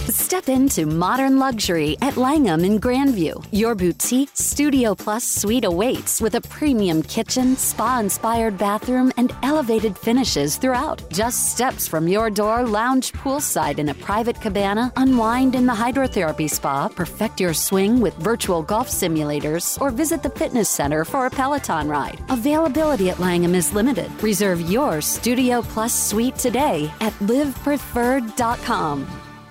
Step into modern luxury at Langham in Grandview. Your boutique Studio Plus suite awaits with a premium kitchen, spa-inspired bathroom, and elevated finishes throughout. Just steps from your door, lounge poolside in a private cabana, unwind in the hydrotherapy spa, perfect your swing with virtual golf simulators, or visit the fitness center for a Peloton ride. Availability at Langham is limited. Reserve your Studio Plus suite today at livepreferred.com.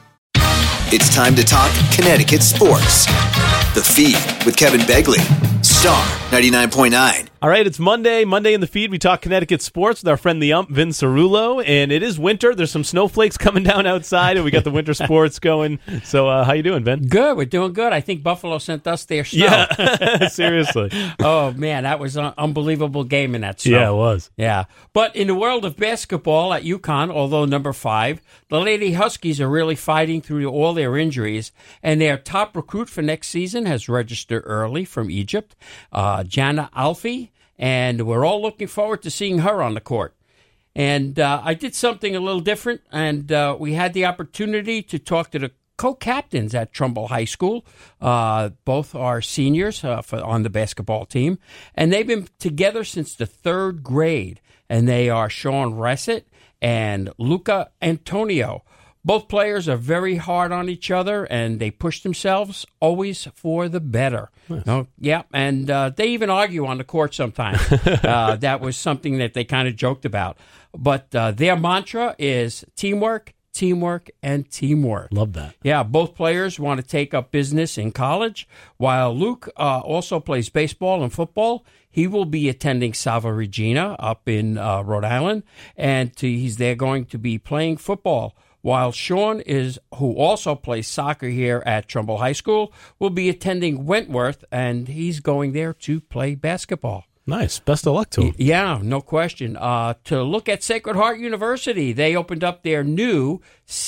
It's time to talk Connecticut sports. The Feed with Kevin Begley, Star 99.9. All right, it's Monday in the Feed. We talk Connecticut sports with our friend the ump, Vin Cerullo, and it is winter. There's some snowflakes coming down outside, and we got the winter sports going. So how you doing, Vin? Good. We're doing good. I think Buffalo sent us their snow. Yeah, seriously. Oh, man, that was an unbelievable game in that snow. Yeah, it was. Yeah. But in the world of basketball at UConn, although number 5, the Lady Huskies are really fighting through all their injuries, and their top recruit for next season has registered early from Egypt, Jana Alfi. And we're all looking forward to seeing her on the court. And I did something a little different, and we had the opportunity to talk to the co-captains at Trumbull High School. Both are seniors on the basketball team, and they've been together since the 3rd grade. And they are Sean Ressett and Luca Antonio. Both players are very hard on each other, and they push themselves always for the better. Nice. Yeah, and they even argue on the court sometimes. That was something that they kind of joked about. But their mantra is teamwork, teamwork, and teamwork. Love that. Yeah, both players want to take up business in college. While Luke also plays baseball and football, he will be attending Salva Regina up in Rhode Island, and he's there going to be playing football. While Sean, who also plays soccer here at Trumbull High School, will be attending Wentworth, and he's going there to play basketball. Nice. Best of luck to him. Yeah, no question. To look at Sacred Heart University, they opened up their new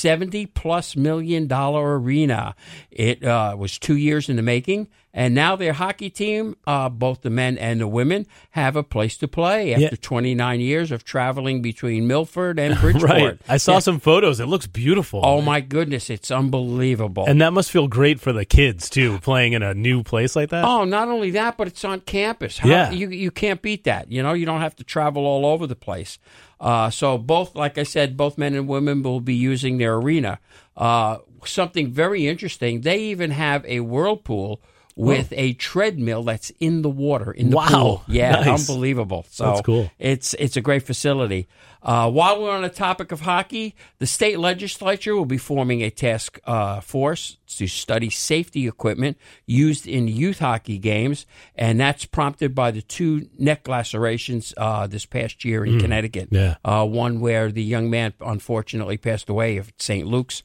$70+ million arena. It was 2 years in the making, and now their hockey team, both the men and the women, have a place to play after 29 years of traveling between Milford and Bridgeport. Right. I saw some photos. It looks beautiful. Oh, my goodness. It's unbelievable. And that must feel great for the kids, too, playing in a new place like that. Oh, not only that, but it's on campus. You can't beat that. You don't have to travel all over the place. So both, like I said, both men and women will be using their arena. Something very interesting, they even have a whirlpool with a treadmill that's in the water, in the pool. Yeah, nice. Unbelievable. So that's cool. It's a great facility. While we're on the topic of hockey, the state legislature will be forming a task force to study safety equipment used in youth hockey games, and that's prompted by the 2 neck lacerations this past year in Connecticut. Yeah. One where the young man unfortunately passed away at St. Luke's,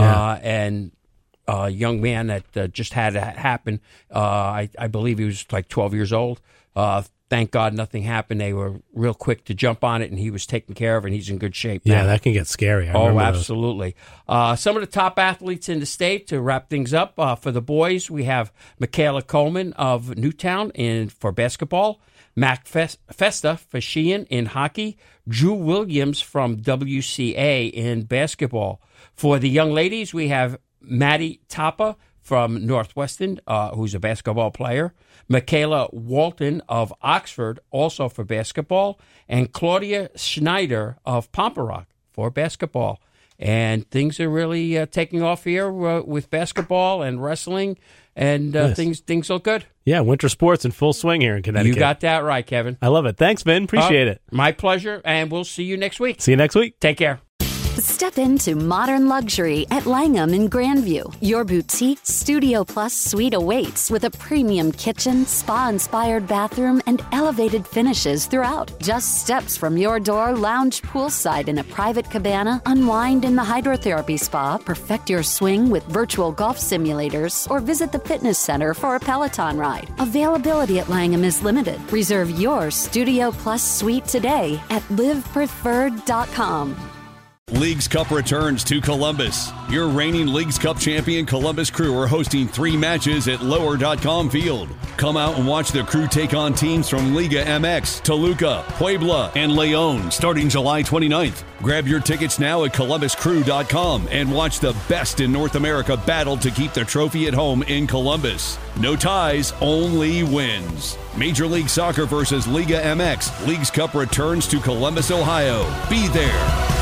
and a young man that just had it happen. I believe he was like 12 years old. Thank God nothing happened. They were real quick to jump on it, and he was taken care of, and he's in good shape now. Yeah, that can get scary. Oh, absolutely. Some of the top athletes in the state, to wrap things up, for the boys, we have Michaela Coleman of Newtown for basketball, Mac Festa for Sheehan in hockey, Drew Williams from WCA in basketball. For the young ladies, we have Maddie Tapa from Northwestern, who's a basketball player, Michaela Walton of Oxford, also for basketball, and Claudia Schneider of Pomperaugh for basketball. And things are really taking off here with basketball and wrestling, and nice. things look good. Yeah, winter sports in full swing here in Connecticut. You got that right, Kevin. I love it. Thanks, Vin. Appreciate it. My pleasure, and we'll see you next week. See you next week. Take care. Step into modern luxury at Langham in Grandview. Your boutique Studio Plus suite awaits with a premium kitchen, spa-inspired bathroom, and elevated finishes throughout. Just steps from your door, lounge poolside in a private cabana, unwind in the hydrotherapy spa, perfect your swing with virtual golf simulators, or visit the fitness center for a Peloton ride. Availability at Langham is limited. Reserve your Studio Plus suite today at livepreferred.com. Leagues Cup returns to Columbus. Your reigning Leagues Cup champion Columbus Crew are hosting 3 matches at Lower.com Field. Come out and watch the Crew take on teams from Liga MX, Toluca, Puebla, and Leon starting July 29th. Grab your tickets now at ColumbusCrew.com and watch the best in North America battle to keep the trophy at home in Columbus. No ties, only wins. Major League Soccer versus Liga MX. Leagues Cup returns to Columbus, Ohio. Be there.